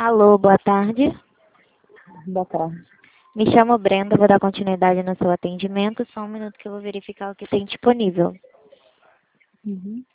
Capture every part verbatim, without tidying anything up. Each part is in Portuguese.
Alô, boa tarde. Boa tarde. Me chamo Brenda, vou dar continuidade no seu atendimento. Só um minuto que eu vou verificar o que tem disponível. Uhum.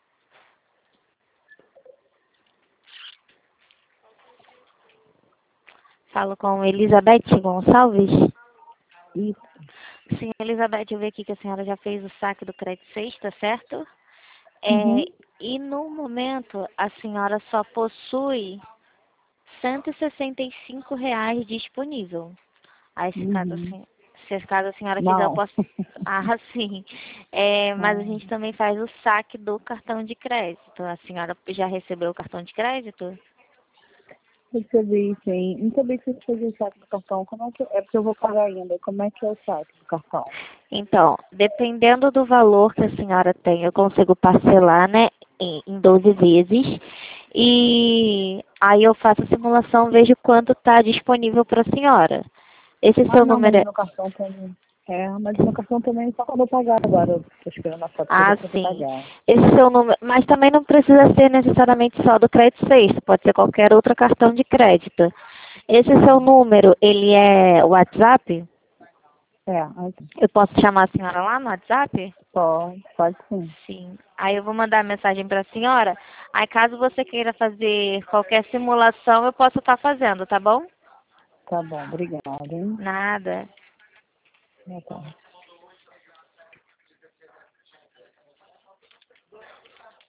Falo com Elizabeth Gonçalves. Isso. Sim, Elizabeth, eu vi aqui que a senhora já fez o saque do crédito sexta, certo? É, Uhum. e no momento a senhora só possui cento e sessenta e cinco reais disponível. Aí se caso, Uhum. assim, se caso a senhora quiser, eu Não. posso. Ah, sim. É, mas a Ah, gente também faz o saque do cartão de crédito. A senhora já recebeu o cartão de crédito? recebi, sim. Não sabia que você fazia o saque do cartão. Como é que é? Porque eu vou pagar ainda. Como é que é o saque do cartão? Então, dependendo do valor que a senhora tem, eu consigo parcelar, né, em, em doze vezes. E aí eu faço a simulação, vejo quanto está disponível para a senhora. Esse Ah, seu não, mas número o é... meu cartão também. É, mas o meu cartão também só quando eu pagar agora. Eu tô esperando a fatura Ah, para sim. pagar. Esse seu número... Mas também não precisa ser necessariamente só do crédito sexto, pode ser qualquer outro cartão de crédito. Esse seu Uhum. número, ele é WhatsApp? É, antes. Eu posso chamar a senhora lá no WhatsApp? Pode, pode sim. Sim. Aí eu vou mandar a mensagem para a senhora. Aí caso você queira fazer qualquer simulação, eu posso estar fazendo, tá bom? Tá bom, obrigada, hein? Nada. Boa tarde.